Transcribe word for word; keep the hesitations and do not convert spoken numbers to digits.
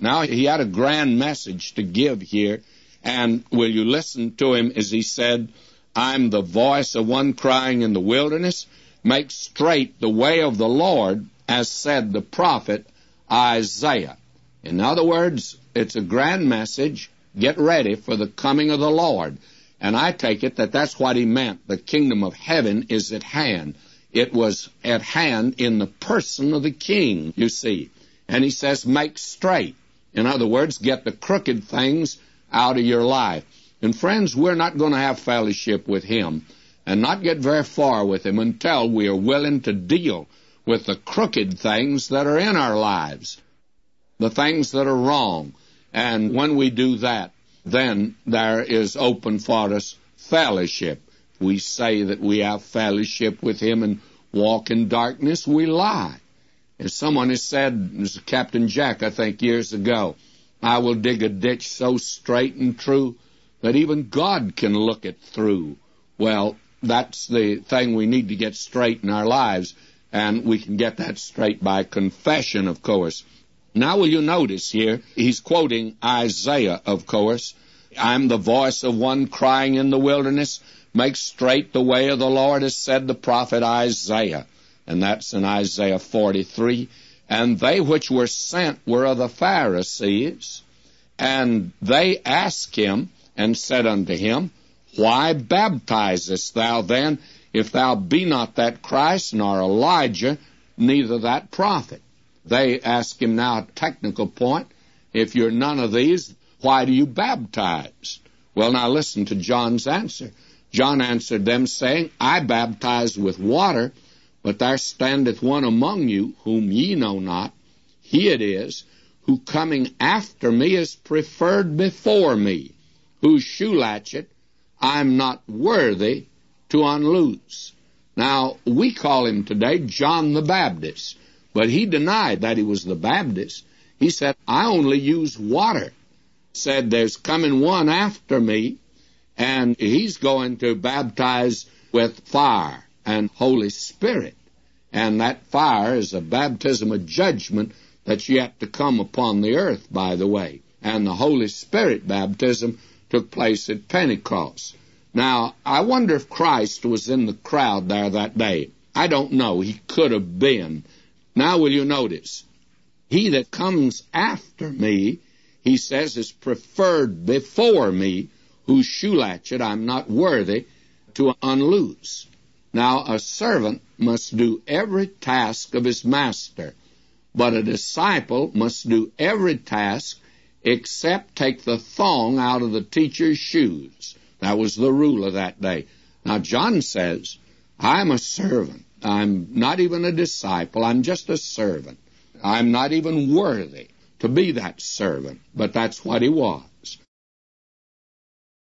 Now, he had a grand message to give here, and will you listen to him as he said, I'm the voice of one crying in the wilderness, make straight the way of the Lord, as said the prophet Isaiah. In other words, it's a grand message. Get ready for the coming of the Lord. And I take it that that's what he meant. The kingdom of heaven is at hand. It was at hand in the person of the king, you see. And he says, make straight. In other words, get the crooked things out of your life. And friends, we're not going to have fellowship with him and not get very far with him until we are willing to deal with the crooked things that are in our lives, the things that are wrong. And when we do that, then there is open for us fellowship. We say that we have fellowship with him and walk in darkness, we lie. As someone has said, it was Captain Jack, I think, years ago, I will dig a ditch so straight and true that even God can look it through. Well, that's the thing we need to get straight in our lives, and we can get that straight by confession, of course. Now, will you notice here, he's quoting Isaiah, of course. I'm the voice of one crying in the wilderness, make straight the way of the Lord, as said the prophet Isaiah. And that's in Isaiah forty-three. And they which were sent were of the Pharisees, and they asked him, and said unto him, why baptizest thou then, if thou be not that Christ, nor Elijah, neither that prophet? They ask him now a technical point. If you're none of these, why do you baptize? Well, now listen to John's answer. John answered them, saying, I baptize with water, but there standeth one among you, whom ye know not. He it is, who coming after me is preferred before me, whose shoe latchet I am not worthy to unloose. Now, we call him today John the Baptist, but he denied that he was the Baptist. He said, I only use water. Said, there's coming one after me, and he's going to baptize with fire and Holy Spirit. And that fire is a baptism of judgment that's yet to come upon the earth, by the way. And the Holy Spirit baptism took place at Pentecost. Now, I wonder if Christ was in the crowd there that day. I don't know. He could have been. Now, will you notice? He that comes after me, he says, is preferred before me, whose shoe latchet I'm not worthy to unloose. Now, a servant must do every task of his master, but a disciple must do every task except take the thong out of the teacher's shoes. That was the rule of that day. Now, John says, I'm a servant. I'm not even a disciple. I'm just a servant. I'm not even worthy to be that servant, but that's what he was.